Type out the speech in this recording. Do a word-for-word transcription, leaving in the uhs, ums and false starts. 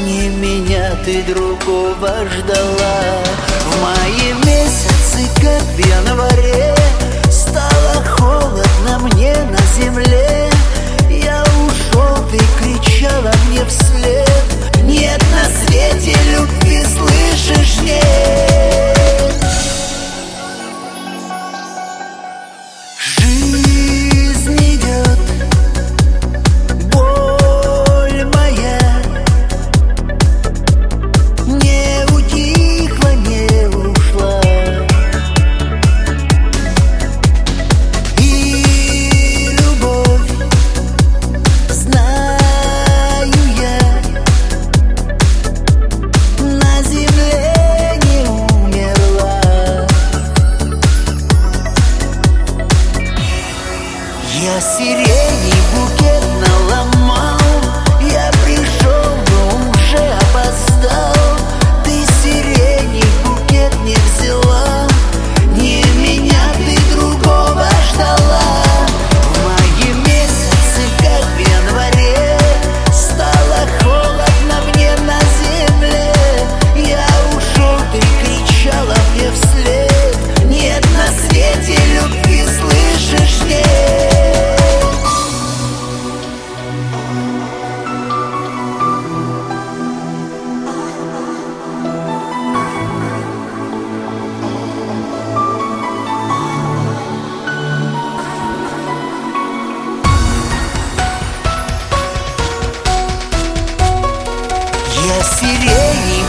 Не меня ты другого ждала. В мае месяце, как в январе, стало холодно мне на земле. Я ушел, ты кричала мне вслед: нет на свете любви, слышишь, нет. Жизнь идет, боль моя не утихла, не ушла. И любовь, знаю я, на земле не умерла. Я сирени букет наломал, я пришел, но уже опоздал. Ты сирени букет не взяла, не меня ты другого ждала. В мае месяце, как в январе, стало холодно мне на земле. Я ушел, ты кричала мне вслед: нет на свете любви, слышишь, нет. Я сирени